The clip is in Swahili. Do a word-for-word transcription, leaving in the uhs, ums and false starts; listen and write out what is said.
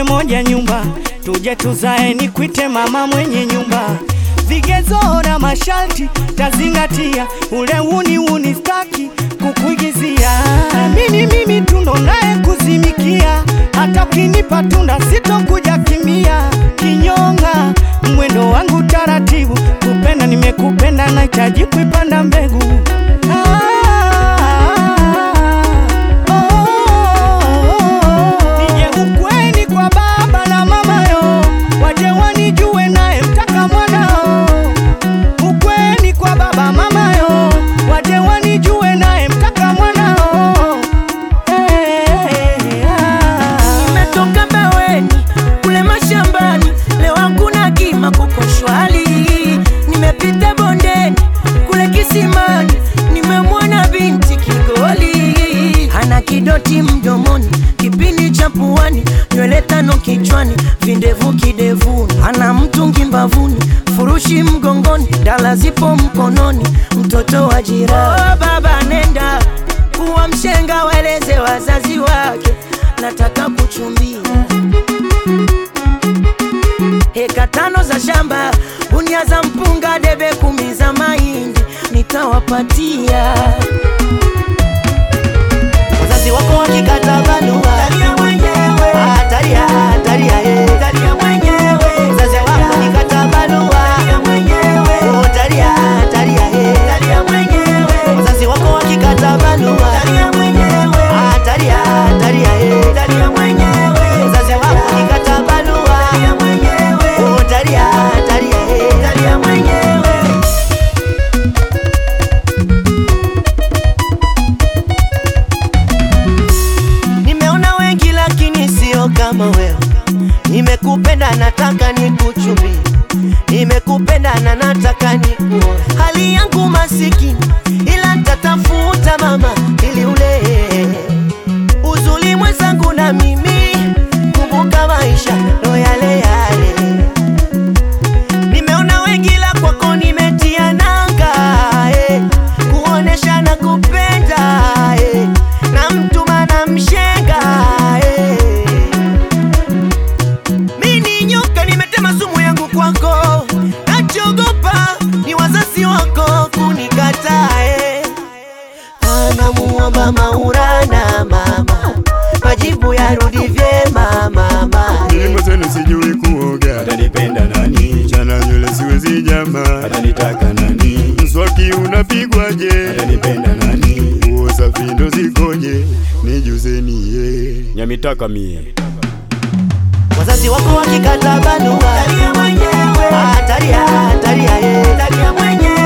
kwenye moja nyumba, tuje tuzae nikuite mama mwenye nyumba. Vigezo na masharti tazingatia, ule uni uni staki kukuigizia. Mimi mimi tundo nae kuzimikia, hata ukinipa tunda sitokuja kimia. Kinyonga mwendo wangu taratibu, kupenda nimekupenda nahitaji kuipanda mbegu. Nimepita bondeni kule kisimani, nimemwona binti kigoli, ana kidoti mdomoni, kipindi cha puani, nywele tano kichwani, vindevu kidevuni, ana mtungi mbavuni, furushi mgongoni, dala zipo mkononi, mtoto wa jirani. Oh, baba nenda kuwa mshenga, waeleze wazazi wake nataka kuchumbia. Heka tano za shamba, gunia za mpunga, debe kumi za mahindi nitawapatia. Wazazi wako wakikata barua, talia mwenyewe, ah talia talia eh, talia mwenyewe. Wazazi wako wakikata barua, talia mwenyewe, oh talia talia eh, talia mwenyewe. Wazazi wako wakikata barua, talia mwenyewe, ah talia talia eh, talia mwenyewe. Wazazi wako wakikata barua, talia mwenyewe, oh talia talia eh, talia mwenyewe. Nimeona wengi lakini sio kama wewe. Nimekupenda nataka nikuchumbie, nimekupenda na nataka nikuoe. Hali yangu masikini ila nitatafuta mama ili ule uzuri mwenzangu na mimi, kumbuka maisha ndo yale yale. Nimeona wengi la kwako nimetia nanga eh, kuonesha na kupenda eh, na mtu mana mshenga eh. Mimi nyoka nimetema sumu yangu kwako, nachogopa ni wazazi wako kunikataa eh. Anamuomba Maulana mama, majibu yarudi vyema mama. Nilimo zenu sijui kuoga, atanipenda nani? chana nywele siwezi jama, atanitaka nani? mswaki unapigwaje, atanipenda nani? nguo safi ndo zikoje, nijuzeni ye Nyamitaka mie. Wazazi wako wakikata barua, talia mwenyewe, ah talia talia eh, talia mwenyewe.